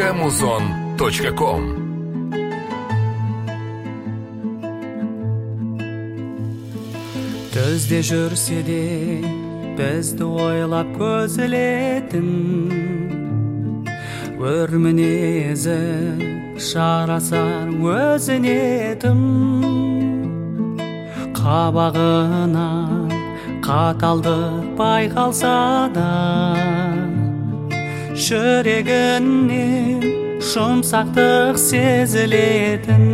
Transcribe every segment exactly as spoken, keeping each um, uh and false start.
точка музон точка ком. Түзде жүрсе де бізді ойлап көз ілетін, өр мінезі жарасар өзіне тым, қабағына қаталдық байқалса да, жүрегінен жұмсақтық сезілетін.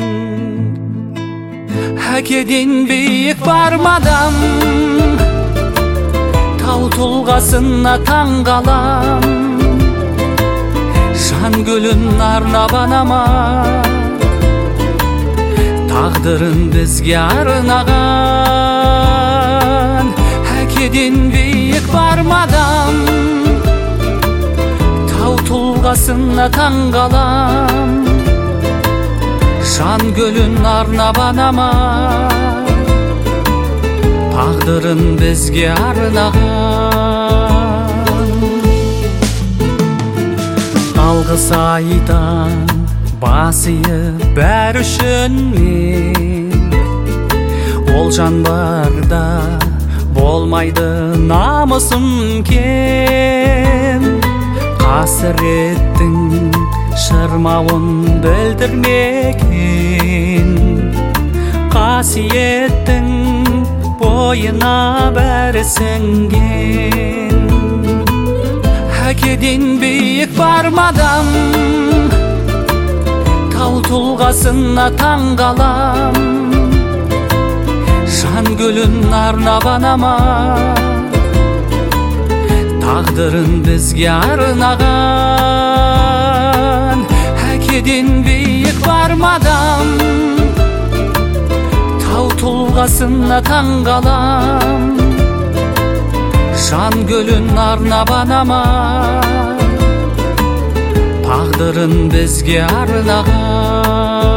Әкеден биік бармадам, тау тұлғасына таңғалам, жан гүлін арнап анама, тағдырын бізге арнаған. Әкеден биік бармадам, тау тұлғасына таңғалам, жан гүлін арнап анама, тағдырын бізге арнаған. Алғыс айтам бас иіп бәрі үшін мен, ол жан барда болмайды намысым кем. Қасіреттің шырмауын білдірмеген, қасиеттің бойына бәрі сіңген. Әкеден биік бармадам, тау тұлғасына таңғалам, жан гүлін арнап анама, тағдырын бізге арнаған. Әкеден биік бармадам, тау тұлғасына таңғалам, жан гүлін арнап анама, тағдырын бізге арнаған.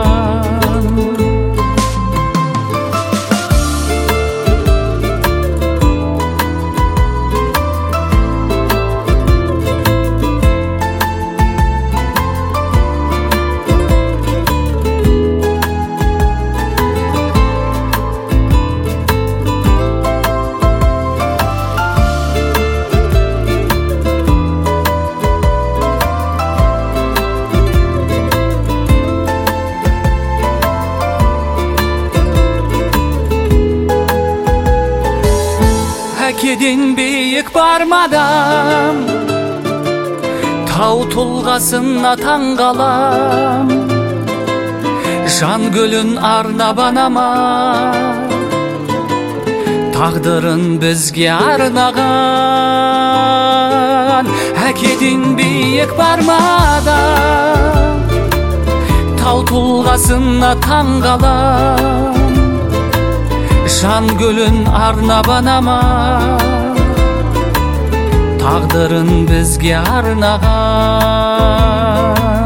Әкеден биік бармадам, тау тұлғасына таңғалам, жан гүлін арнап анама, тағдырын бізге арнаған. Әкеден биік бармадам, тау тұлғасына таңғалам, жан гүлін арнап анама, тағдырын бізге арнаған.